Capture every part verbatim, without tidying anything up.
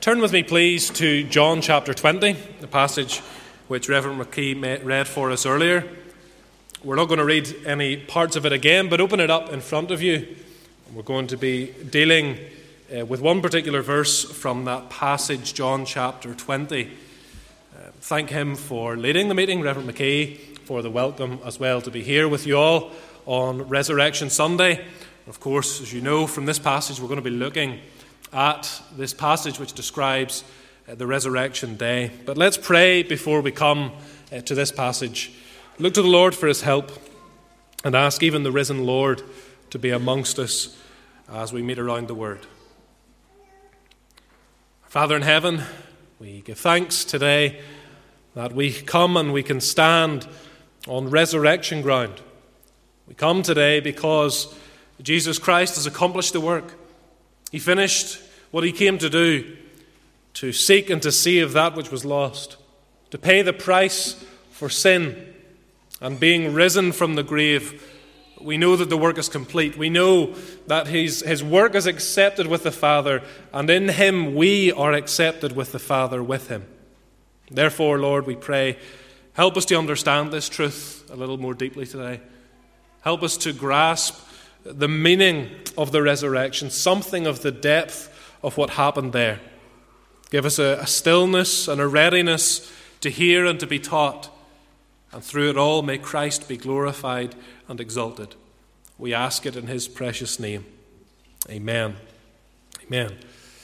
Turn with me, please, to John chapter twenty, the passage which Reverend McKee read for us earlier. We're not going to read any parts of it again, but open it up in front of you. We're going to be dealing uh, with one particular verse from that passage, John chapter twenty. Uh, thank him for leading the meeting, Reverend McKee, for the welcome as well to be here with you all on Resurrection Sunday. Of course, as you know from this passage, we're going to be looking at this passage which describes uh, the resurrection day. But let's pray before we come uh, to this passage. Look to the Lord for his help and ask even the risen Lord to be amongst us as we meet around the Word. Father in heaven, we give thanks today that we come and we can stand on resurrection ground. We come today because Jesus Christ has accomplished the work. He finished what he came to do, to seek and to save that which was lost, to pay the price for sin, and being risen from the grave, we know that the work is complete. We know that his, his work is accepted with the Father, and in him we are accepted with the Father with him. Therefore, Lord, we pray, help us to understand this truth a little more deeply today. Help us to grasp the meaning of the resurrection, something of the depth of what happened there. Give us a, a stillness and a readiness to hear and to be taught. And through it all, may Christ be glorified and exalted. We ask it in his precious name. Amen. Amen.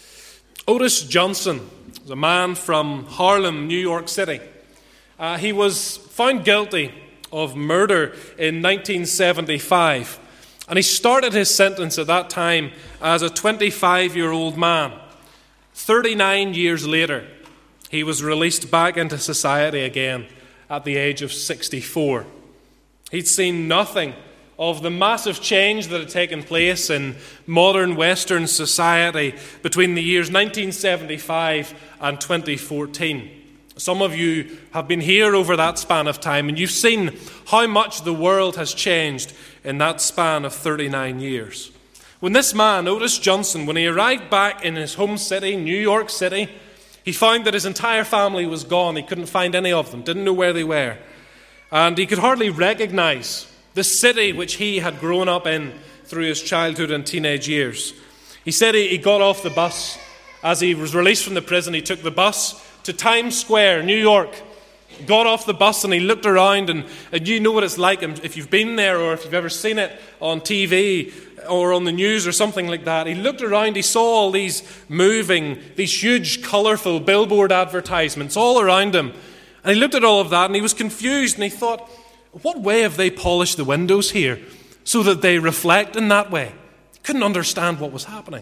Otis Johnson was a man from Harlem, New York City. Uh, he was found guilty of murder in nineteen seventy-five. And he started his sentence at that time as a twenty-five-year-old man. thirty-nine years later, he was released back into society again at the age of sixty-four. He'd seen nothing of the massive change that had taken place in modern Western society between the years nineteen seventy-five and twenty fourteen. Some of you have been here over that span of time, and you've seen how much the world has changed in that span of thirty-nine years. When this man, Otis Johnson, when he arrived back in his home city, New York City, he found that his entire family was gone. He couldn't find any of them, didn't know where they were. And he could hardly recognize the city which he had grown up in through his childhood and teenage years. He said he, he got off the bus. As he was released from the prison, he took the bus to Times Square, New York. Got off the bus and he looked around, and, and you know what it's like if you've been there or if you've ever seen it on T V or on the news or something like that. He looked around, he saw all these moving, these huge, colourful billboard advertisements all around him. And he looked at all of that and he was confused, and he thought, what way have they polished the windows here so that they reflect in that way? He couldn't understand what was happening.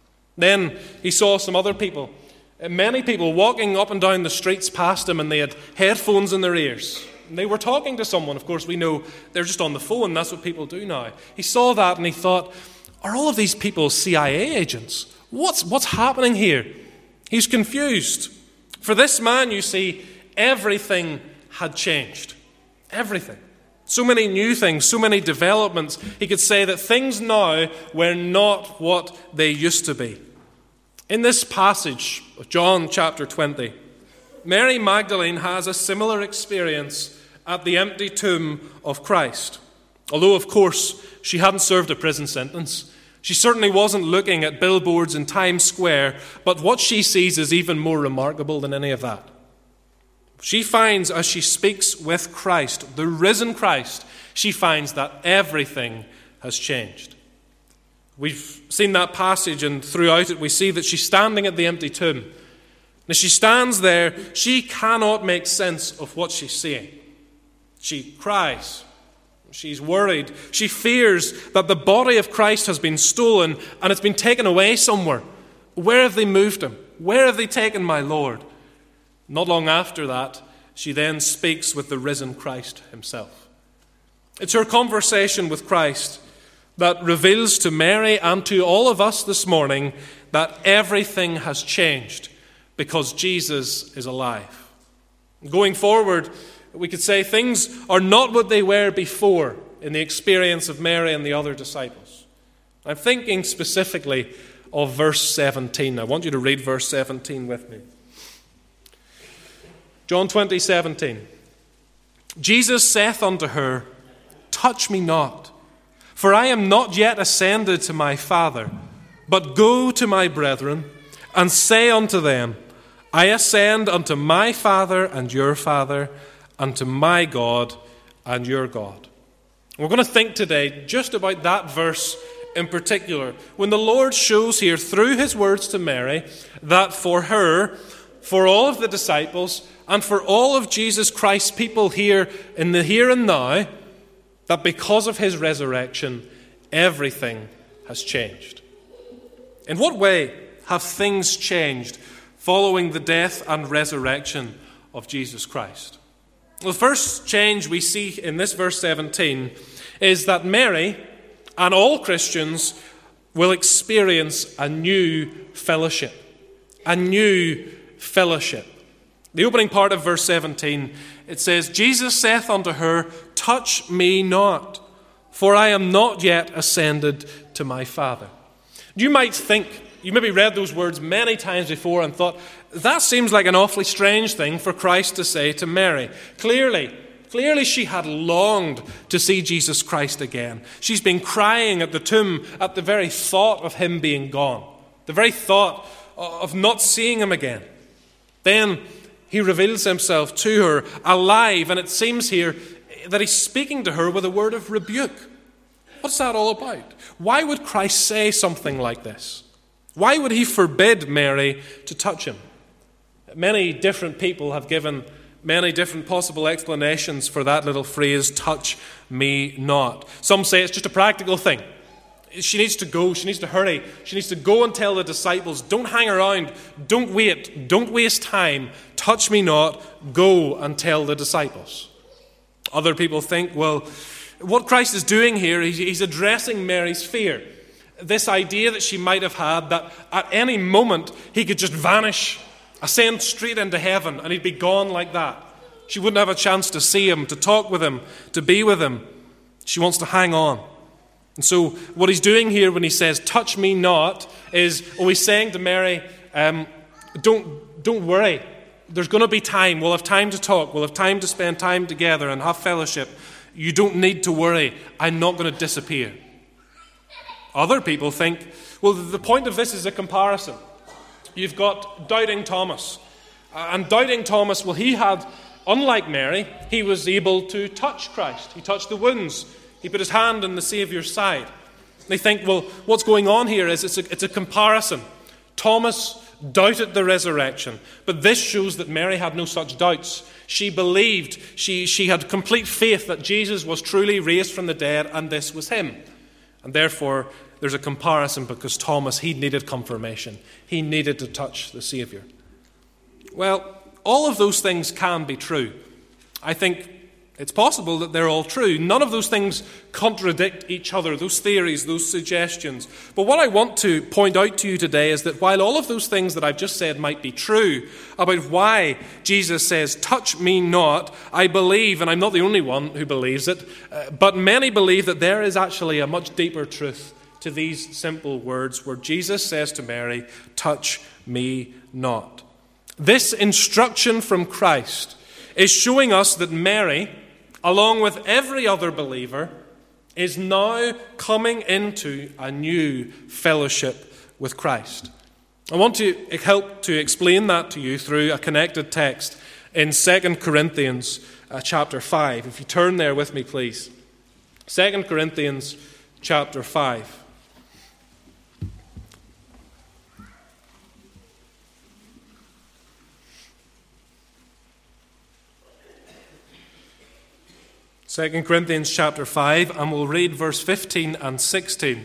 Then he saw some other people. Many people walking up and down the streets past him, and they had headphones in their ears. And they were talking to someone. Of course, we know they're just on the phone. That's what people do now. He saw that and he thought, are all of these people C I A agents? What's, what's happening here? He's confused. For this man, you see, everything had changed. Everything. So many new things, so many developments. He could say that things now were not what they used to be. In this passage of John chapter twenty, Mary Magdalene has a similar experience at the empty tomb of Christ. Although, of course, she hadn't served a prison sentence. She certainly wasn't looking at billboards in Times Square, but what she sees is even more remarkable than any of that. She finds, as she speaks with Christ, the risen Christ, she finds that everything has changed. We've seen that passage, and throughout it we see that she's standing at the empty tomb. And as she stands there, she cannot make sense of what she's seeing. She cries. She's worried. She fears that the body of Christ has been stolen and it's been taken away somewhere. Where have they moved him? Where have they taken my Lord? Not long after that, she then speaks with the risen Christ himself. It's her conversation with Christ that reveals to Mary and to all of us this morning that everything has changed because Jesus is alive. Going forward, we could say things are not what they were before in the experience of Mary and the other disciples. I'm thinking specifically of verse seventeen. I want you to read verse seventeen with me. John twenty, seventeen. Jesus saith unto her, Touch me not, for I am not yet ascended to my Father, but go to my brethren, and say unto them, I ascend unto my Father and your Father, and to my God and your God. We're going to think today just about that verse in particular, when the Lord shows here through his words to Mary that for her, for all of the disciples, and for all of Jesus Christ's people here in the here and now, that because of his resurrection, everything has changed. In what way have things changed following the death and resurrection of Jesus Christ? Well, the first change we see in this verse seventeen is that Mary and all Christians will experience a new fellowship. A new fellowship. The opening part of verse seventeen, it says, Jesus saith unto her, Touch me not, for I am not yet ascended to my Father. You might think, you maybe read those words many times before and thought, that seems like an awfully strange thing for Christ to say to Mary. Clearly, clearly she had longed to see Jesus Christ again. She's been crying at the tomb at the very thought of him being gone, the very thought of not seeing him again. Then he reveals himself to her alive, and it seems here that he's speaking to her with a word of rebuke. What's that all about? Why would Christ say something like this? Why would he forbid Mary to touch him? Many different people have given many different possible explanations for that little phrase, touch me not. Some say it's just a practical thing. She needs to go, she needs to hurry, she needs to go and tell the disciples, don't hang around, don't wait, don't waste time, touch me not, go and tell the disciples. Other people think, well, what Christ is doing here, he's addressing Mary's fear. This idea that she might have had that at any moment he could just vanish, ascend straight into heaven, and he'd be gone like that. She wouldn't have a chance to see him, to talk with him, to be with him. She wants to hang on. And so what he's doing here when he says, touch me not, is, oh, he's saying to Mary, um, don't, don't worry. There's going to be time. We'll have time to talk. We'll have time to spend time together and have fellowship. You don't need to worry. I'm not going to disappear. Other people think, well, the point of this is a comparison. You've got doubting Thomas. Uh, and doubting Thomas, well, he had, unlike Mary, he was able to touch Christ. He touched the wounds. He put his hand on the Saviour's side. They think, well, what's going on here is it's a, it's a comparison. Thomas doubted the resurrection, but this shows that Mary had no such doubts. She believed, she, she had complete faith that Jesus was truly raised from the dead, and this was him. And therefore, there's a comparison because Thomas, he needed confirmation. He needed to touch the Saviour. Well, all of those things can be true. I think it's possible that they're all true. None of those things contradict each other, those theories, those suggestions. But what I want to point out to you today is that while all of those things that I've just said might be true about why Jesus says, touch me not, I believe, and I'm not the only one who believes it, uh, but many believe that there is actually a much deeper truth to these simple words where Jesus says to Mary, touch me not. This instruction from Christ is showing us that Mary, along with every other believer, is now coming into a new fellowship with Christ. I want to help to explain that to you through a connected text in Second Corinthians uh, chapter five. If you turn there with me, please. Second Corinthians chapter five. Second Corinthians chapter five, and we'll read verse fifteen and sixteen.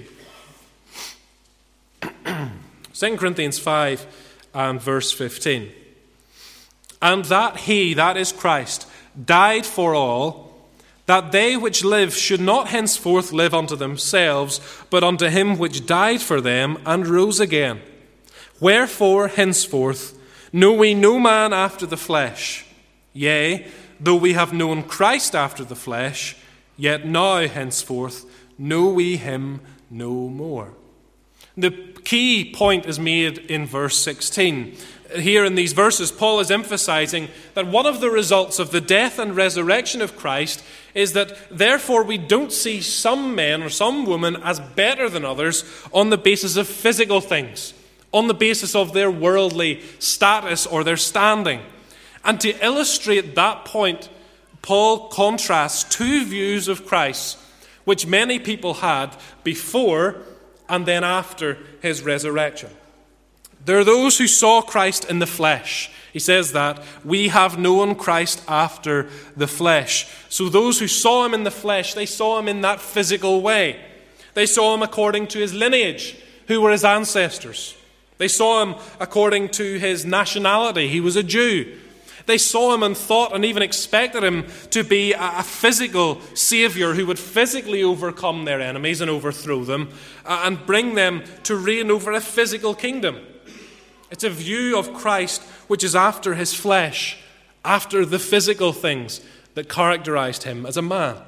Second Corinthians five and verse fifteen. And that he, that is Christ, died for all, that they which live should not henceforth live unto themselves, but unto him which died for them and rose again. Wherefore henceforth know we no man after the flesh. Yea, though we have known Christ after the flesh, yet now henceforth know we him no more. The key point is made in verse sixteen. Here in these verses, Paul is emphasizing that one of the results of the death and resurrection of Christ is that therefore we don't see some men or some women as better than others on the basis of physical things, on the basis of their worldly status or their standing. And to illustrate that point, Paul contrasts two views of Christ which many people had before and then after his resurrection. There are those who saw Christ in the flesh. He says that we have known Christ after the flesh. So those who saw him in the flesh, they saw him in that physical way. They saw him according to his lineage, who were his ancestors. They saw him according to his nationality. He was a Jew. They saw him and thought and even expected him to be a physical Savior who would physically overcome their enemies and overthrow them and bring them to reign over a physical kingdom. It's a view of Christ which is after his flesh, after the physical things that characterized him as a man.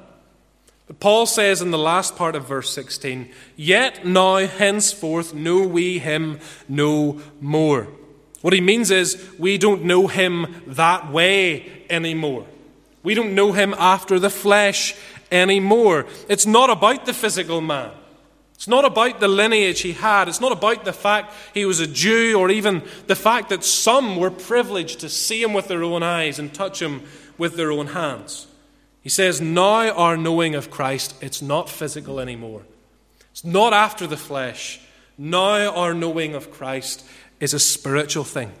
But Paul says in the last part of verse sixteen, "Yet now henceforth know we him no more." What he means is we don't know him that way anymore. We don't know him after the flesh anymore. It's not about the physical man. It's not about the lineage he had. It's not about the fact he was a Jew or even the fact that some were privileged to see him with their own eyes and touch him with their own hands. He says, now our knowing of Christ, it's not physical anymore. It's not after the flesh. Now our knowing of Christ is a spiritual thing.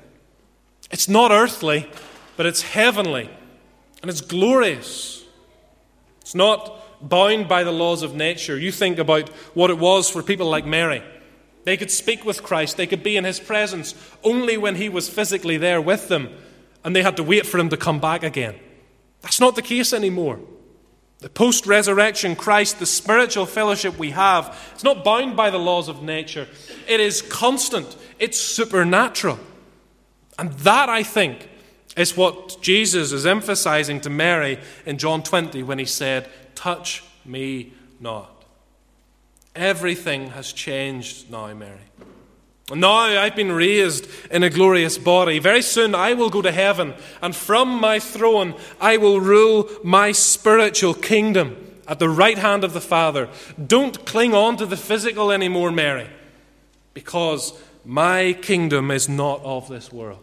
It's not earthly, but it's heavenly and it's glorious. It's not bound by the laws of nature. You think about what it was for people like Mary. They could speak with Christ. They could be in his presence only when he was physically there with them, and they had to wait for him to come back again. That's not the case anymore. The post-resurrection Christ, the spiritual fellowship we have, it's not bound by the laws of nature. It is constant. It's supernatural. And that, I think, is what Jesus is emphasizing to Mary in John twenty when he said, "Touch me not." Everything has changed now, Mary. Now I've been raised in a glorious body. Very soon I will go to heaven, and from my throne I will rule my spiritual kingdom at the right hand of the Father. Don't cling on to the physical anymore, Mary, because my kingdom is not of this world.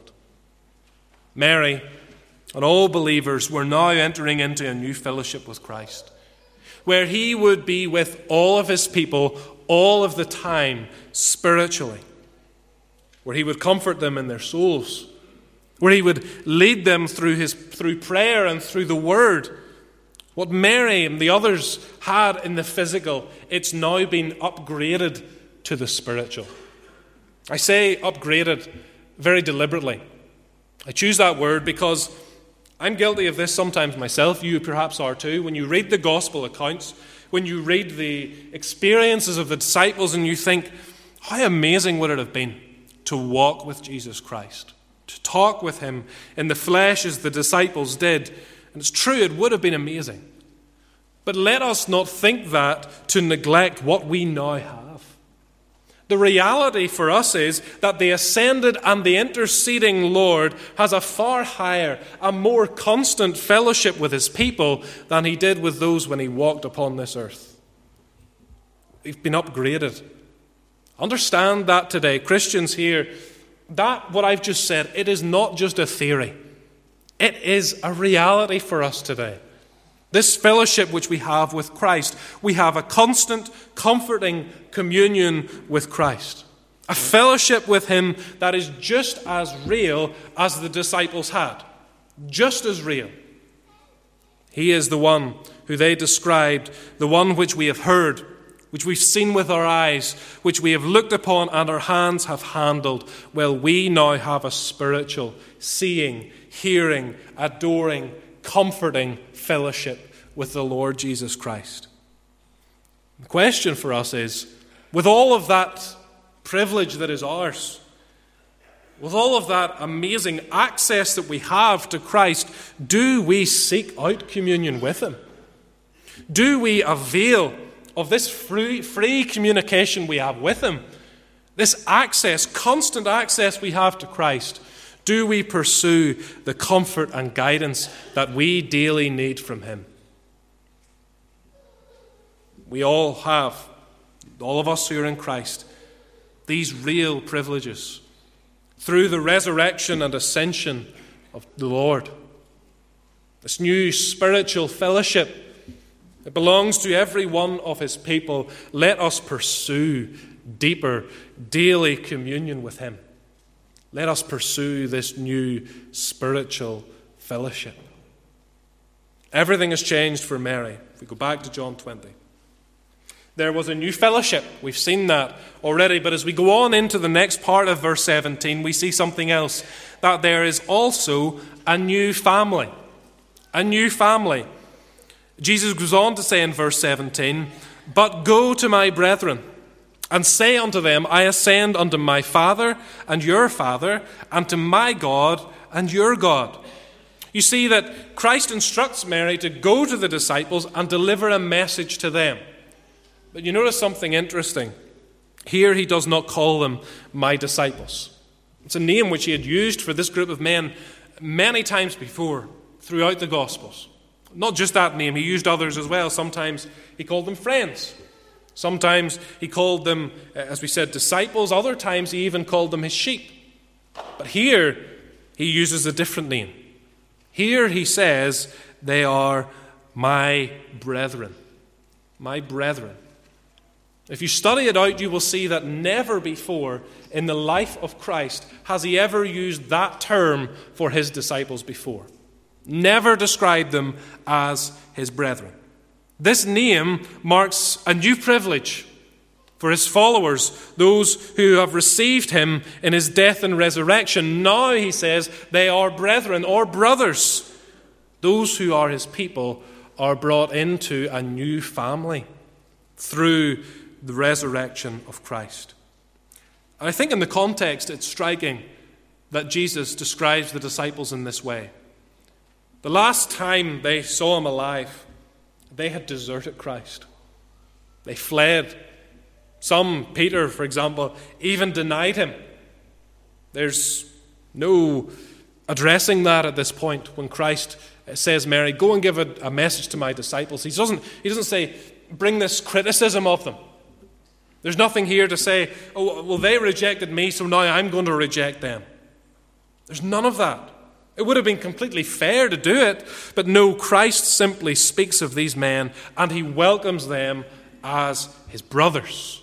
Mary and all believers were now entering into a new fellowship with Christ, where he would be with all of his people all of the time spiritually, where he would comfort them in their souls, where he would lead them through his through prayer and through the word. What Mary and the others had in the physical, it's now been upgraded to the spiritual. I say upgraded very deliberately. I choose that word because I'm guilty of this sometimes myself. You perhaps are too. When you read the gospel accounts, when you read the experiences of the disciples and you think, how amazing would it have been to walk with Jesus Christ, to talk with him in the flesh as the disciples did. And it's true, it would have been amazing. But let us not think that to neglect what we now have. The reality for us is that the ascended and the interceding Lord has a far higher, a more constant fellowship with his people than he did with those when he walked upon this earth. We've been upgraded. Understand that today, Christians here, that what I've just said, it is not just a theory. It is a reality for us today. This fellowship which we have with Christ, we have a constant, comforting communion with Christ. A fellowship with him that is just as real as the disciples had. Just as real. He is the one who they described, the one which we have heard, which we've seen with our eyes, which we have looked upon and our hands have handled. Well, we now have a spiritual, seeing, hearing, adoring, comforting fellowship with the Lord Jesus Christ. The question for us is, with all of that privilege that is ours, with all of that amazing access that we have to Christ, do we seek out communion with him? Do we avail of this free, free communication we have with him This access, constant access we have to Christ, do we pursue the comfort and guidance that we daily need from him? We all have, all of us who are in Christ, these real privileges through the resurrection and ascension of the Lord. This new spiritual fellowship, it belongs to every one of his people. Let us pursue deeper, daily communion with him. Let us pursue this new spiritual fellowship. Everything has changed for Mary. If we go back to John twenty. There was a new fellowship. We've seen that already. But as we go on into the next part of verse seventeen, we see something else. That there is also a new family. A new family. Jesus goes on to say in verse seventeen, "But go to my brethren, and say unto them, I ascend unto my Father and your Father, and to my God and your God." You see that Christ instructs Mary to go to the disciples and deliver a message to them. But you notice something interesting. Here he does not call them my disciples. It's a name which he had used for this group of men many times before throughout the Gospels. Not just that name, he used others as well. Sometimes he called them friends. Sometimes he called them, as we said, disciples. Other times he even called them his sheep. But here he uses a different name. Here he says, they are my brethren. My brethren. If you study it out, you will see that never before in the life of Christ has he ever used that term for his disciples before. Never described them as his brethren. This name marks a new privilege for his followers, those who have received him in his death and resurrection. Now, he says, they are brethren or brothers. Those who are his people are brought into a new family through the resurrection of Christ. And I think in the context it's striking that Jesus describes the disciples in this way. The last time they saw him alive, they had deserted Christ. They fled. Some, Peter, for example, even denied him. There's no addressing that at this point when Christ says, Mary, go and give a, a message to my disciples. He doesn't, he doesn't say, bring this criticism of them. There's nothing here to say, oh, well, they rejected me, so now I'm going to reject them. There's none of that. It would have been completely fair to do it, but no, Christ simply speaks of these men and he welcomes them as his brothers.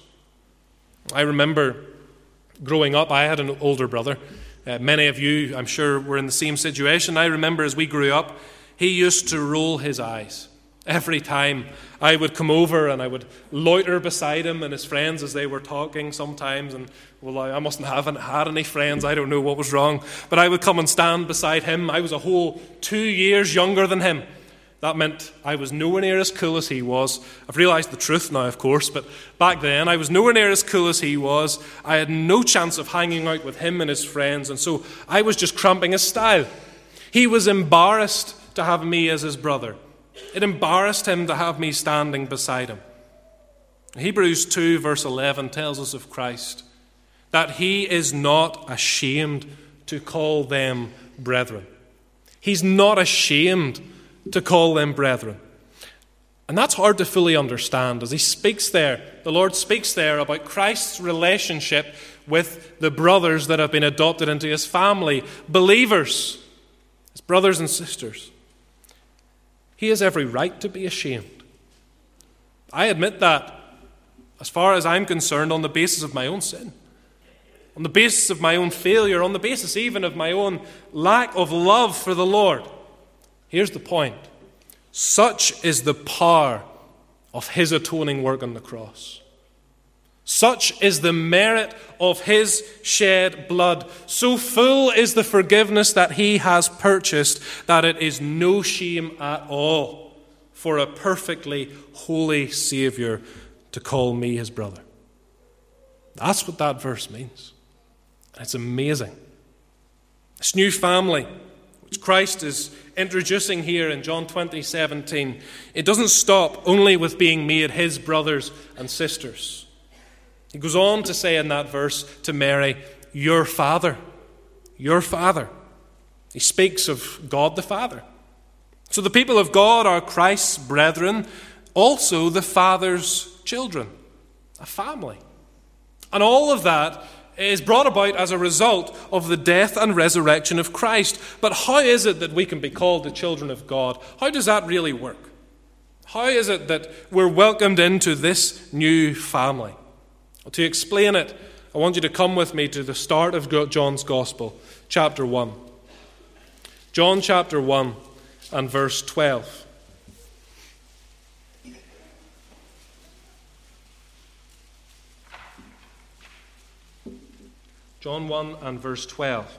I remember growing up, I had an older brother. Uh, many of you, I'm sure, were in the same situation. I remember as we grew up, he used to roll his eyes every time I would come over, and I would loiter beside him and his friends as they were talking sometimes. And, well, I mustn't have had any friends. I don't know what was wrong. But I would come and stand beside him. I was a whole two years younger than him. That meant I was nowhere near as cool as he was. I've realized the truth now, of course, but back then I was nowhere near as cool as he was. I had no chance of hanging out with him and his friends, and so I was just cramping his style. He was embarrassed to have me as his brother. It embarrassed him to have me standing beside him. Hebrews two verse eleven tells us of Christ that he is not ashamed to call them brethren. He's not ashamed to call them brethren. And that's hard to fully understand as he speaks there, the Lord speaks there about Christ's relationship with the brothers that have been adopted into his family, believers, his brothers and sisters. He has every right to be ashamed. I admit that, as far as I'm concerned, on the basis of my own sin, on the basis of my own failure, on the basis even of my own lack of love for the Lord. Here's the point. Such is the power of his atoning work on the cross. Such is the merit of his shed blood. So full is the forgiveness that he has purchased that it is no shame at all for a perfectly holy Savior to call me his brother. That's what that verse means. It's amazing. This new family which Christ is introducing here in John twenty seventeen, it doesn't stop only with being made his brothers and sisters. He goes on to say in that verse to Mary, your father, your father. He speaks of God the Father. So the people of God are Christ's brethren, also the Father's children, a family. And all of that is brought about as a result of the death and resurrection of Christ. But how is it that we can be called the children of God? How does that really work? How is it that we're welcomed into this new family? Well, to explain it, I want you to come with me to the start of John's Gospel, chapter one. John chapter one and verse twelve. John one and verse twelve.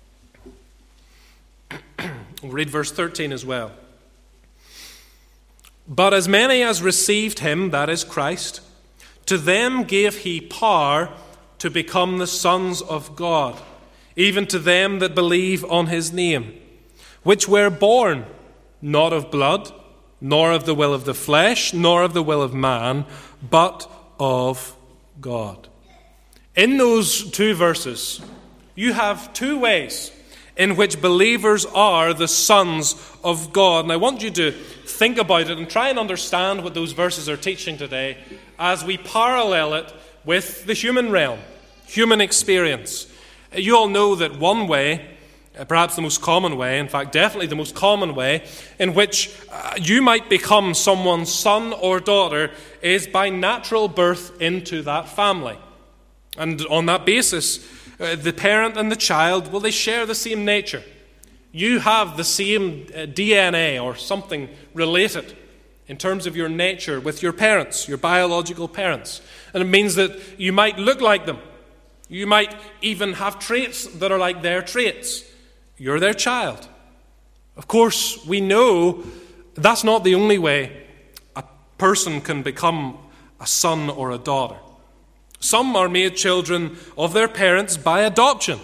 We'll read verse thirteen as well. But as many as received him, that is Christ, to them gave he power to become the sons of God, even to them that believe on his name, which were born not of blood, nor of the will of the flesh, nor of the will of man, but of God. In those two verses, you have two ways in which believers are the sons of God. And I want you to think about it and try and understand what those verses are teaching today as we parallel it with the human realm, human experience. You all know that one way, perhaps the most common way, in fact, definitely the most common way, in which uh, you might become someone's son or daughter is by natural birth into that family. And on that basis, uh, the parent and the child, well, they share the same nature. You have the same uh, D N A or something related in terms of your nature with your parents, your biological parents. And it means that you might look like them. You might even have traits that are like their traits. You're their child. Of course, we know that's not the only way a person can become a son or a daughter. Some are made children of their parents by adoption.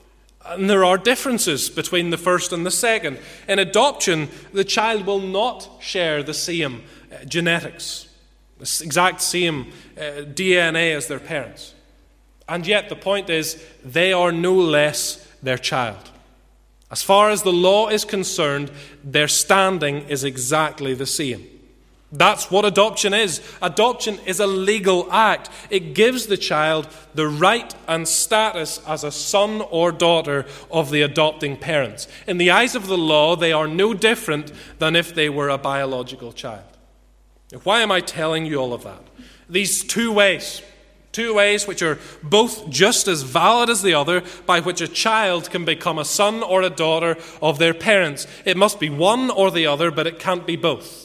And there are differences between the first and the second. In adoption, the child will not share the same uh, genetics, the exact same uh, D N A as their parents. And yet the point is, they are no less their child. As far as the law is concerned, their standing is exactly the same. That's what adoption is. Adoption is a legal act. It gives the child the right and status as a son or daughter of the adopting parents. In the eyes of the law, they are no different than if they were a biological child. Now, why am I telling you all of that? These two ways, two ways which are both just as valid as the other, by which a child can become a son or a daughter of their parents. It must be one or the other, but it can't be both.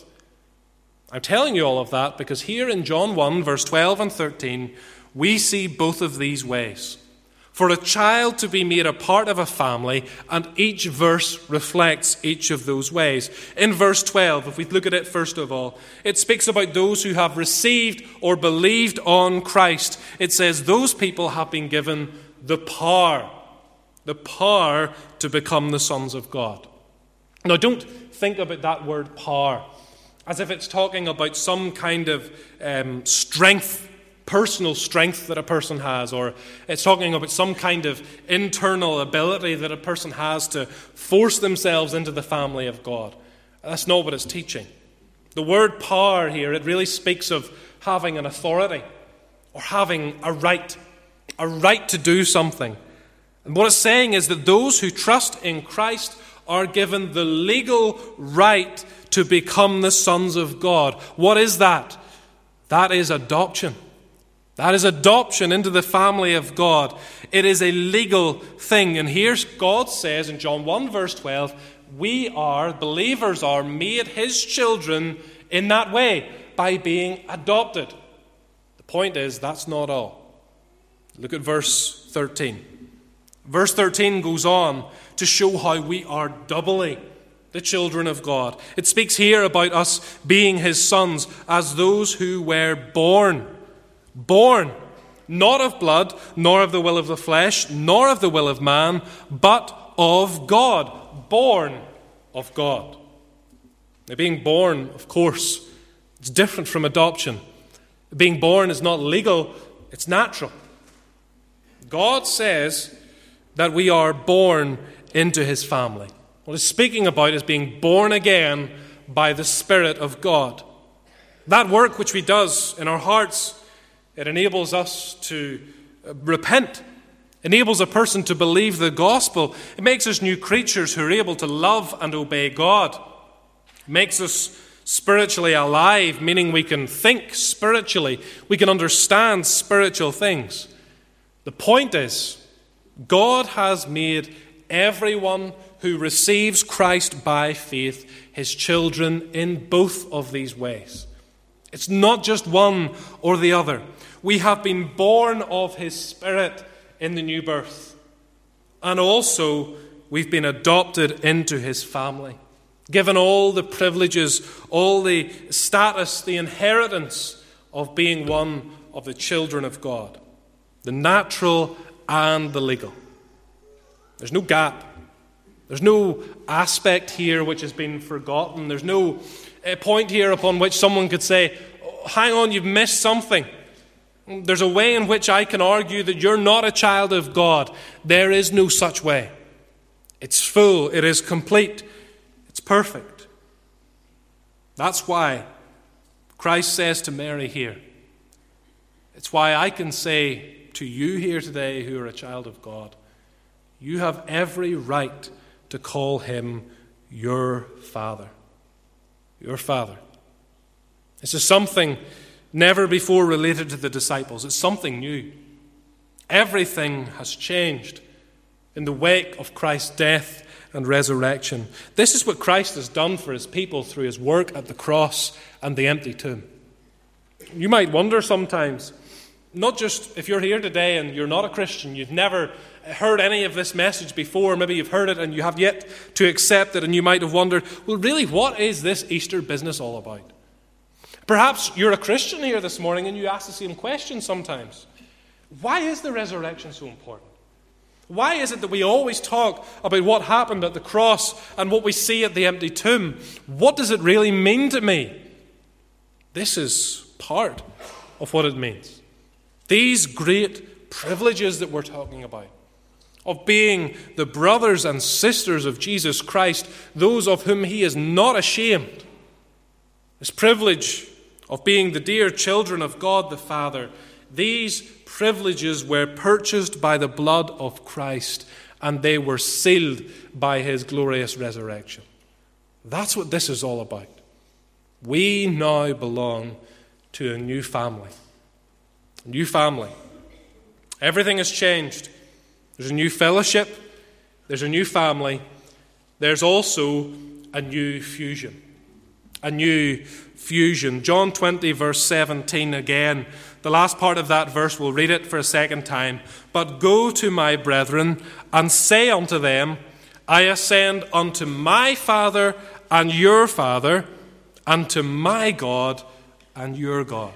I'm telling you all of that because here in John one, verse twelve and thirteen, we see both of these ways. For a child to be made a part of a family, and each verse reflects each of those ways. In verse twelve, if we look at it first of all, it speaks about those who have received or believed on Christ. It says those people have been given the power, the power to become the sons of God. Now don't think about that word power as if it's talking about some kind of um, strength, personal strength that a person has, or it's talking about some kind of internal ability that a person has to force themselves into the family of God. That's not what it's teaching. The word power here, it really speaks of having an authority or having a right, a right to do something. And what it's saying is that those who trust in Christ are given the legal right to become the sons of God. What is that? That is adoption. That is adoption into the family of God. It is a legal thing. And here God says in John one verse twelve, we are, believers are made his children in that way, by being adopted. The point is, that's not all. Look at verse thirteen. Verse thirteen goes on to show how we are doubly the children of God. It speaks here about us being his sons as those who were born. Born, not of blood, nor of the will of the flesh, nor of the will of man, but of God. Born of God. Now, being born, of course, is different from adoption. Being born is not legal, It's natural. God says that we are born into his family. What he's speaking about is being born again by the Spirit of God. That work which he does in our hearts, it enables us to repent, enables a person to believe the gospel. It makes us new creatures who are able to love and obey God. It makes us spiritually alive, meaning we can think spiritually. We can understand spiritual things. The point is, God has made everyone who receives Christ by faith his children in both of these ways. It's not just one or the other. We have been born of his Spirit in the new birth. And also, we've been adopted into his family, given all the privileges, all the status, the inheritance of being one of the children of God, the natural and the legal. There's no gap. There's no aspect here which has been forgotten. There's no point here upon which someone could say, oh, hang on, you've missed something. There's a way in which I can argue that you're not a child of God. There is no such way. It's full. It is complete. It's perfect. That's why Christ says to Mary here, it's why I can say to you here today who are a child of God, you have every right to call him your Father. Your Father. This is something never before related to the disciples. It's something new. Everything has changed in the wake of Christ's death and resurrection. This is what Christ has done for his people through his work at the cross and the empty tomb. You might wonder sometimes, not just if you're here today and you're not a Christian, you've never heard any of this message before, maybe you've heard it and you have yet to accept it, and you might have wondered, well, really, what is this Easter business all about? Perhaps you're a Christian here this morning and you ask the same question sometimes. Why is the resurrection so important? Why is it that we always talk about what happened at the cross and what we see at the empty tomb? What does it really mean to me? This is part of what it means. These great privileges that we're talking about, of being the brothers and sisters of Jesus Christ, those of whom he is not ashamed. This privilege of being the dear children of God the Father, these privileges were purchased by the blood of Christ, and they were sealed by his glorious resurrection. That's what this is all about. We now belong to a new family. A new family. Everything has changed. There's a new fellowship. There's a new family. There's also a new fusion. A new fusion. John twenty, verse seventeen again. The last part of that verse, we'll read it for a second time. But go to my brethren and say unto them, I ascend unto my Father and your Father, and to my God and your God.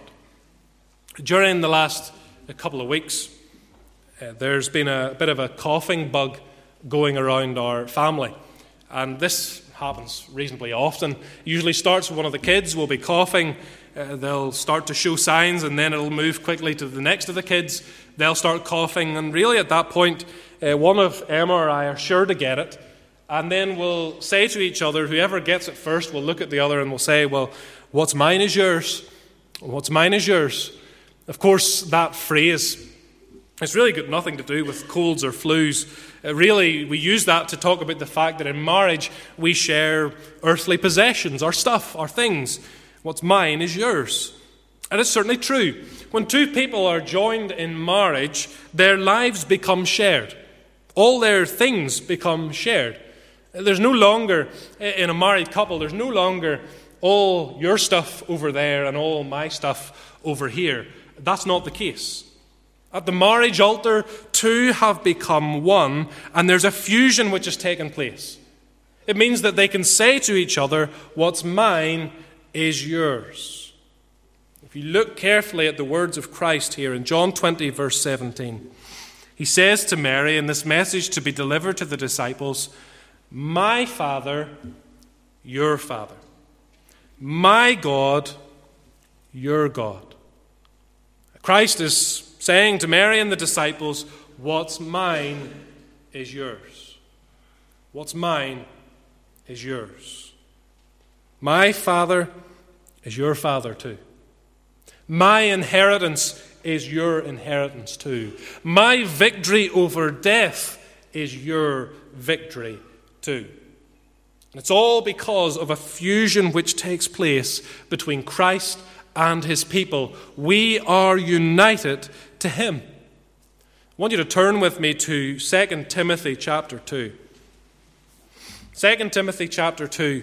During the last couple of weeks, uh, there's been a bit of a coughing bug going around our family. And this happens reasonably often. Usually starts with one of the kids will be coughing. Uh, they'll start to show signs, and then it'll move quickly to the next of the kids. They'll start coughing, and really at that point, uh, one of Emma or I are sure to get it. And then we'll say to each other, whoever gets it first will look at the other and we'll say, well, what's mine is yours. What's mine is yours. Of course, that phrase, it's really got nothing to do with colds or flus. Uh, really, we use that to talk about the fact that in marriage, we share earthly possessions, our stuff, our things. What's mine is yours. And it's certainly true. When two people are joined in marriage, their lives become shared. All their things become shared. There's no longer, in a married couple, there's no longer all your stuff over there and all my stuff over here. That's not the case. At the marriage altar, two have become one, and there's a fusion which has taken place. It means that they can say to each other, what's mine is yours. If you look carefully at the words of Christ here in John twenty, verse seventeen, he says to Mary in this message to be delivered to the disciples, my Father, your Father. My God, your God. Christ is saying to Mary and the disciples, "What's mine is yours. What's mine is yours. My Father is your Father too. My inheritance is your inheritance too. My victory over death is your victory too." And it's all because of a fusion which takes place between Christ and his people. We are united to him. I want you to turn with me to Second Timothy chapter two. Second Timothy chapter two.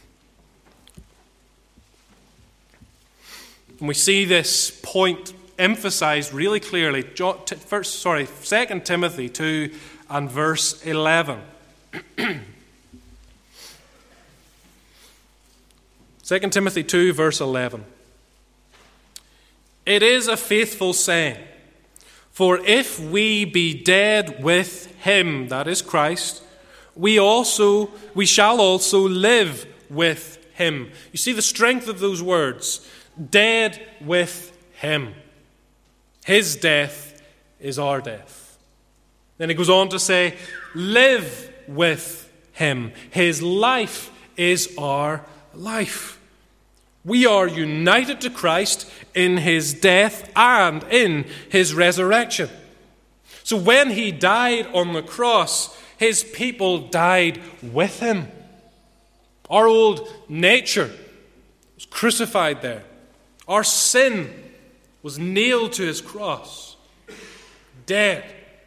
And we see this point emphasized really clearly. First, sorry, Second Timothy two and verse eleven. Second Timothy two, verse eleven. "It is a faithful saying, for if we be dead with him," that is Christ, we also we shall also live with him. You see the strength of those words. Dead with him. His death is our death. Then he goes on to say, live with him. His life is our life. We are united to Christ in his death and in his resurrection. So when he died on the cross, his people died with him. Our old nature was crucified there. Our sin was nailed to his cross, dead.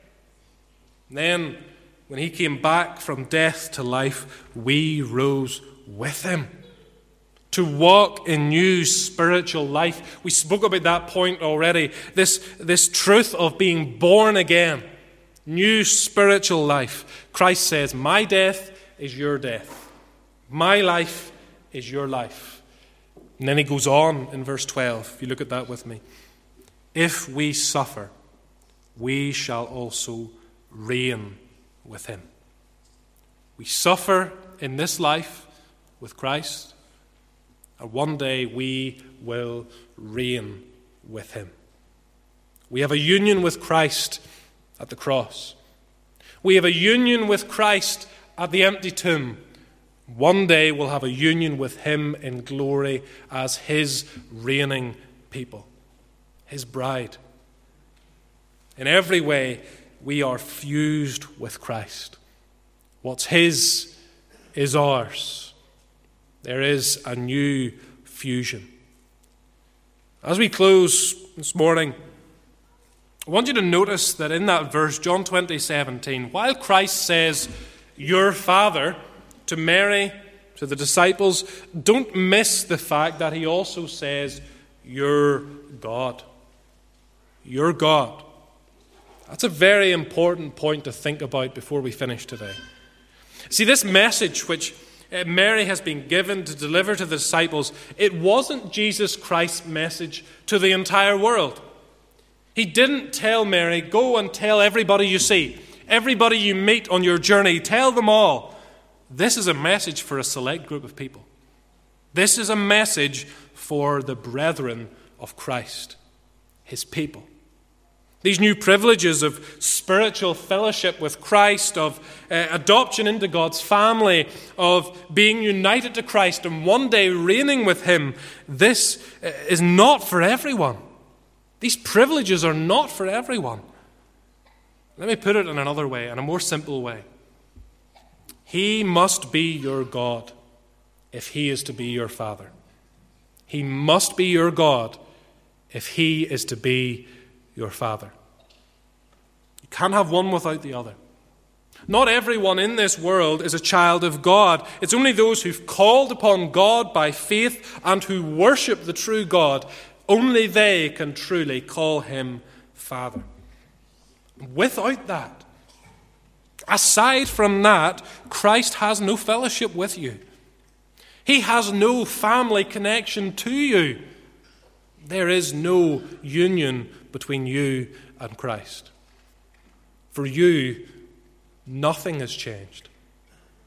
And then, when he came back from death to life, we rose with him to walk in new spiritual life. We spoke about that point already. This, this truth of being born again, new spiritual life. Christ says, "My death is your death. My life is your life." And then he goes on in verse twelve. If you look at that with me. "If we suffer, we shall also reign with him." We suffer in this life with Christ, and one day we will reign with him. We have a union with Christ at the cross. We have a union with Christ at the empty tomb. One day we'll have a union with him in glory as his reigning people, his bride. In every way, we are fused with Christ. What's his is ours. There is a new fusion. As we close this morning, I want you to notice that in that verse, John twenty seventeen, while Christ says, "Your Father," to Mary, to the disciples, don't miss the fact that he also says, "Your God." Your God. That's a very important point to think about before we finish today. See, this message which Mary has been given to deliver to the disciples, it wasn't Jesus Christ's message to the entire world. He didn't tell Mary, "Go and tell everybody you see, everybody you meet on your journey, tell them all." This is a message for a select group of people. This is a message for the brethren of Christ, his people. These new privileges of spiritual fellowship with Christ, of uh, adoption into God's family, of being united to Christ and one day reigning with him, this uh, is not for everyone. These privileges are not for everyone. Let me put it in another way, in a more simple way. He must be your God if he is to be your Father. He must be your God if he is to be your Father. You can't have one without the other. Not everyone in this world is a child of God. It's only those who've called upon God by faith and who worship the true God. Only they can truly call him Father. Without that, aside from that, Christ has no fellowship with you. He has no family connection to you. There is no union between you and Christ. For you, nothing has changed.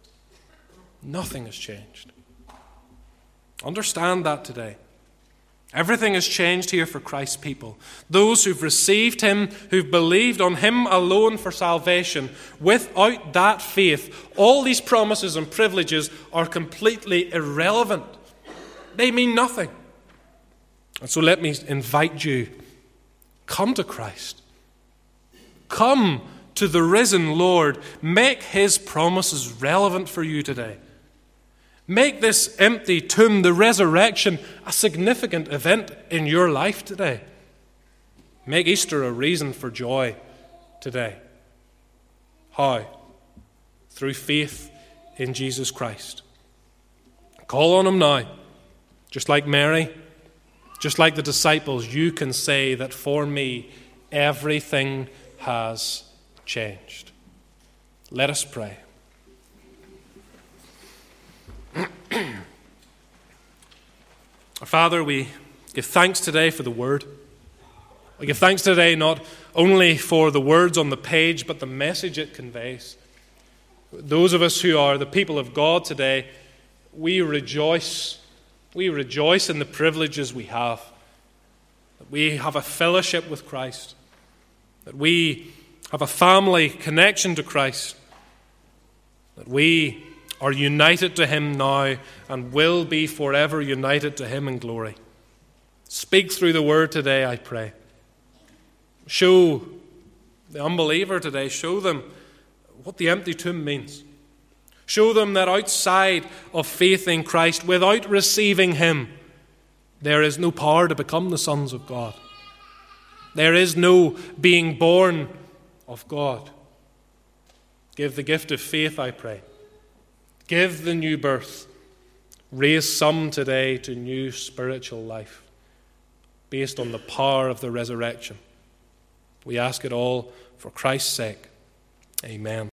Nothing has changed. Understand that today. Everything has changed here for Christ's people. Those who've received him, who've believed on him alone for salvation, without that faith, all these promises and privileges are completely irrelevant. They mean nothing. And so let me invite you, come to Christ. Come to the risen Lord. Make his promises relevant for you today. Make this empty tomb, the resurrection, a significant event in your life today. Make Easter a reason for joy today. How? Through faith in Jesus Christ. Call on him now. Just like Mary, just like the disciples, you can say that for me, everything has changed. Let us pray. Our Father, we give thanks today for the Word. We give thanks today not only for the words on the page, but the message it conveys. Those of us who are the people of God today, we rejoice. We rejoice in the privileges we have. That we have a fellowship with Christ. That we have a family connection to Christ. That we are united to him now and will be forever united to him in glory. Speak through the word today, I pray. Show the unbeliever today, show them what the empty tomb means. Show them that outside of faith in Christ, without receiving him, there is no power to become the sons of God. There is no being born of God. Give the gift of faith, I pray. Give the new birth. Raise some today to new spiritual life based on the power of the resurrection. We ask it all for Christ's sake. Amen.